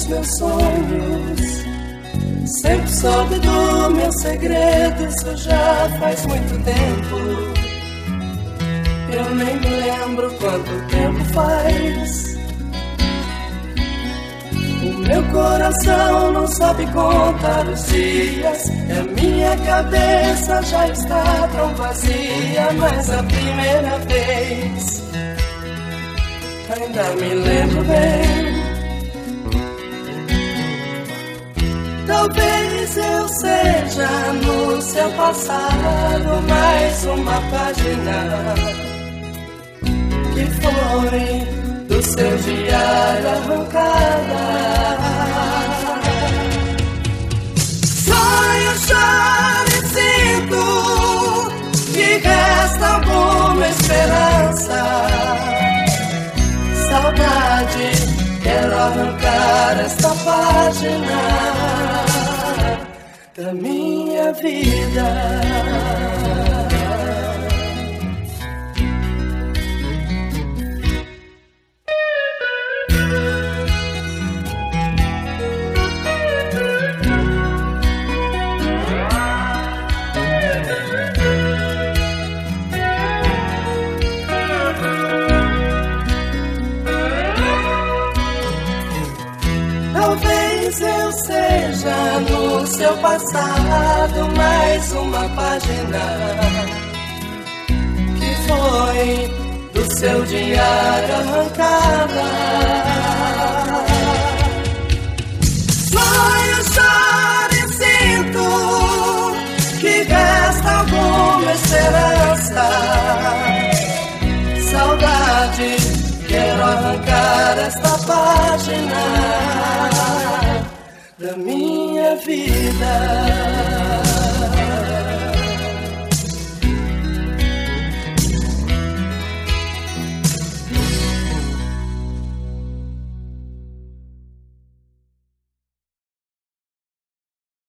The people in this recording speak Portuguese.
meus sonhos. Sempre soube do meu segredo, isso já faz muito tempo. Eu nem me lembro quanto tempo faz. O meu coração não sabe contar os dias, e a minha cabeça já está tão vazia. Mas a primeira vez ainda me lembro bem. Talvez eu seja no seu passado mais uma página que foi do seu diário arrancada. Sonho, choro e sinto que resta alguma esperança. Saudade, quero arrancar esta página da minha vida. Talvez eu seja no seu passado mais uma página que foi do seu diário arrancada. Sonho, choro e sinto que resta alguma esperança. Saudade, quero arrancar esta página da minha vida.